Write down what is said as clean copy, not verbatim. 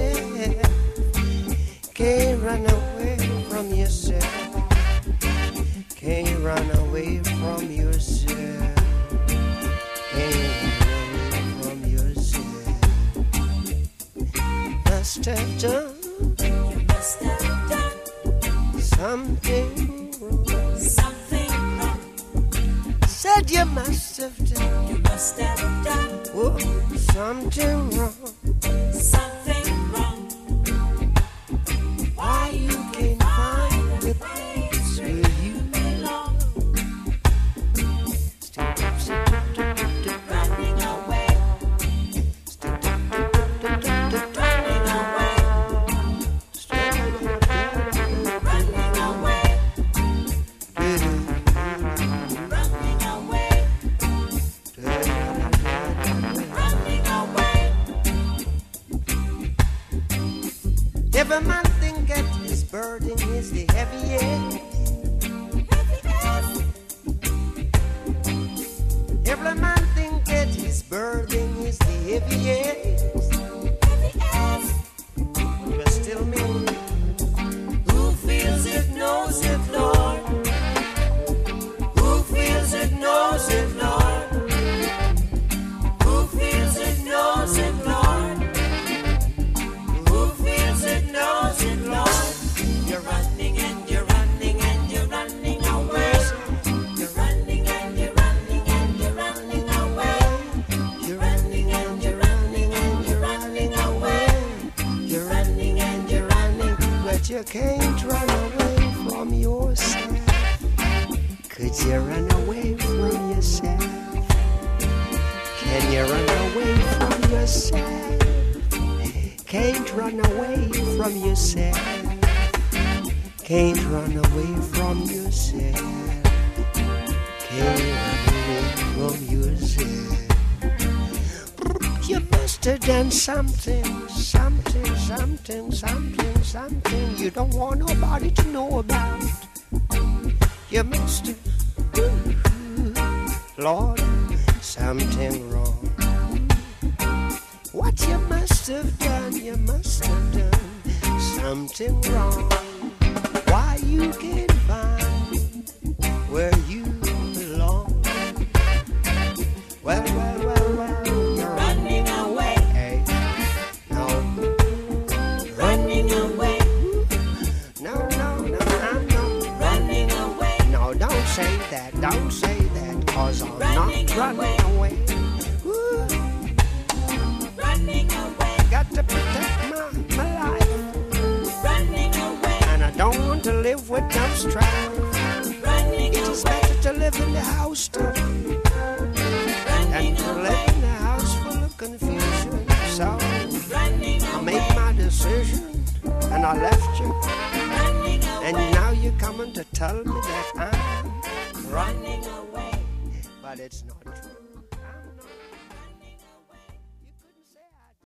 yourself. Can't run away from yourself. Can't run away from yourself. Can't run away from yourself. Must have done. You must have done something wrong. Something wrong. Said you must have done. You must have done oh, something wrong. Something wrong. Why you can't find the place where you belong? Running away. Running away. Running away. Running away. Running away. Every man think that his burden is the heaviest. Every man think that his burden is the heaviest. But still me, who feels it knows it, Lord. Who feels it knows it, Lord. Who feels it knows it, Lord. Who feels it knows it, Lord. You're running and you're running and you're running away. You're running and you're running and you're running away. You're running and you're running and you're running away. You're running and you're running, but you can't run away from yourself. Could you run away from yourself? Can you run away from yourself? Can't run away from yourself. Can't run away from yourself. Can't run away from yourself. You must have done something you don't want nobody to know about. You must have, Lord, something wrong. What you must have done something wrong. Why you can't find where you belong? Well, you're running away. Hey, no, running away. No. Running away. No, don't say that, 'cause I'm Running not running away. Ooh, Running away. got to protect my life, Running away. and I don't want to live with dumb strife. Running It is away. better to live in the house too, than Running to away. live in a house full of confusion. So Running I made away. my decision, and I left you, Running and away. now you're coming to tell me that I'm Running away. but it's not true.